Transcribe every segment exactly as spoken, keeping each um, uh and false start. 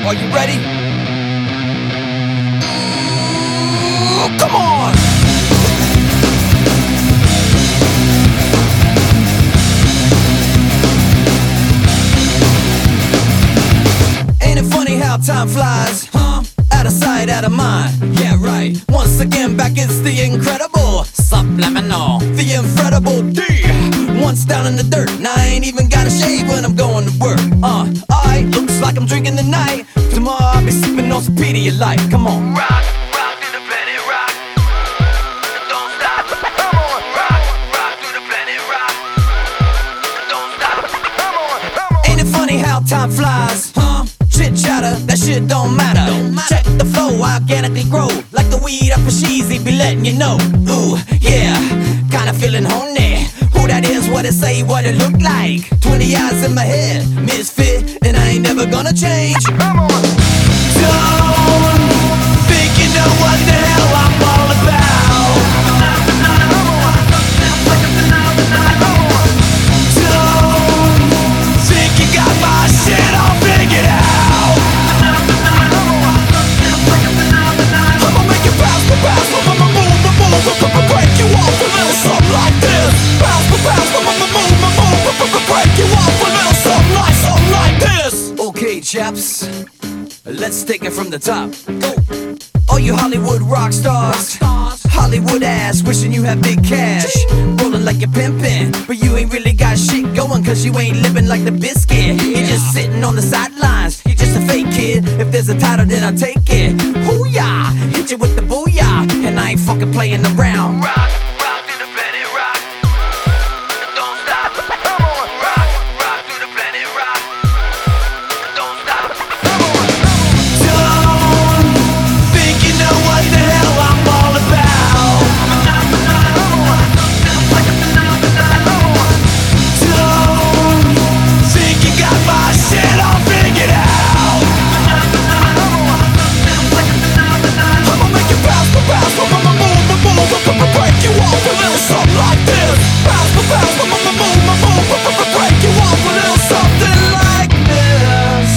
Are you ready? Ooh, come on! Ain't it funny how time flies, huh? Out of sight, out of mind. Yeah, right. Once again, back it's the incredible Subliminal, the incredible D. Once down in the dirt, and I ain't even got a shave when I'm going to work. Uh, alright, looks like I'm drinking tonight. Tomorrow I'll be sipping on some Pedialyte. Come on. Rock, rock to the planet, rock. Don't stop. Come on. Rock, rock to the planet, rock. Don't stop. Come on, come on. Ain't it funny how time flies, huh? Chit chatter, that shit don't matter. don't matter. Check the flow, organically grow. Like the weed up for Sheezy, be letting you know. Ooh, yeah, kinda feeling horny. Who that is, what it say, what it look like. Twenty eyes in my head, misfit, and I ain't never gonna change. Come on. Don't think you know what the hell I'm all about. Don't think you got my shit all figured out. I'ma make it bounce, bounce, I'ma move, move, move, break you off a little something like this. Bounce, bounce, I'ma move, move, break you off a little something like, something like this. Okay, chaps, let's take it from the top. Go. All you Hollywood rock stars, Hollywood ass, wishing you had big cash. Rolling like you're pimpin', but you ain't really got shit going, cause you ain't living like the biscuit. You're just sitting on the sidelines, you're just a fake kid. If there's a title, then I'll take it. Hoo-yah, hit you with the booyah, and I ain't fucking playing around. Rock, rock to the planet, rock. Don't stop. Come on. Rock, rock to the planet, rock. Don't stop. Come on. Don't think you know what the hell I'm all about. Don't think you got my shit all figured out. I'ma make it bounce, bounce, I'ma move, move, move, break you off a little something like this. Bounce, bounce, I'ma move, move, break you off a little something like this.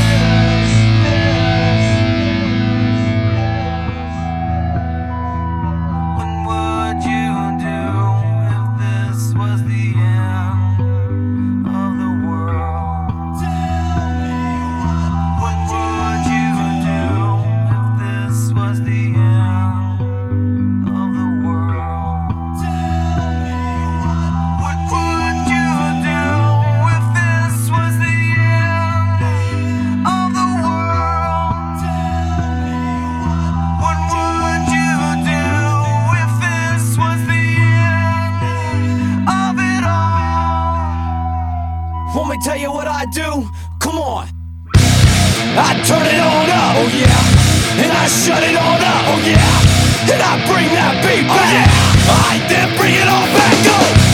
What would you do if this was the end of the world? Tell me what would you do if this was the end of the world? Tell me what would you do if this was the end of the world? Tell me what would you do if this was the end of it all? Want me tell you what I do? Come on. I turn it on up, oh yeah. And I shut it on up, oh yeah. And I bring that beat back, oh, yeah. I then bring it all back up.